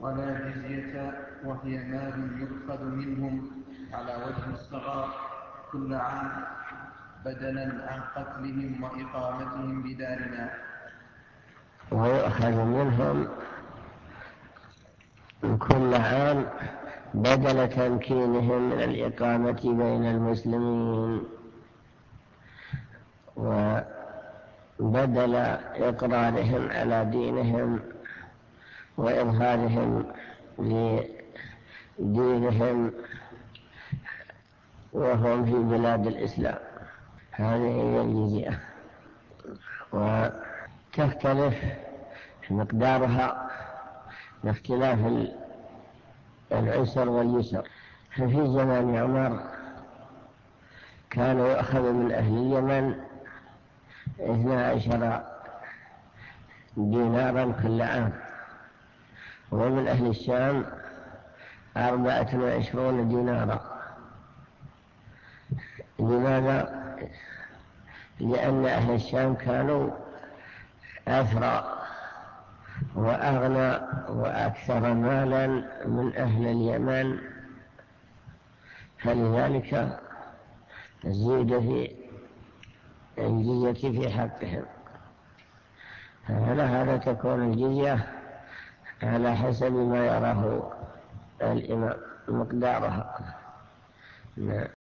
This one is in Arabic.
ولا جزية، وهي مال يؤخذ منهم على وجه الصغار كل عام بدلا عن قتلهم وإقامتهم بدارنا. ويؤخذ منهم كل عام بدل تمكينهم من الإقامة بين المسلمين وبدل إقرارهم على دينهم وإظهارهم لدينهم وهم في بلاد الإسلام. هذه هي الجزية، وتختلف مقدارها باختلاف العسر واليسر. في زمان عمر كان يؤخذ من أهل اليمن 12 دينارا كل عام، ومن أهل الشام 24 دينارا. لماذا؟ لأن أهل الشام كانوا أثرى وأغنى وأكثر مالا من أهل اليمن، فلذلك زيد في الجزية في حقهم. هذا تكون الجزية على حسب ما يراه الإمام مقدارها.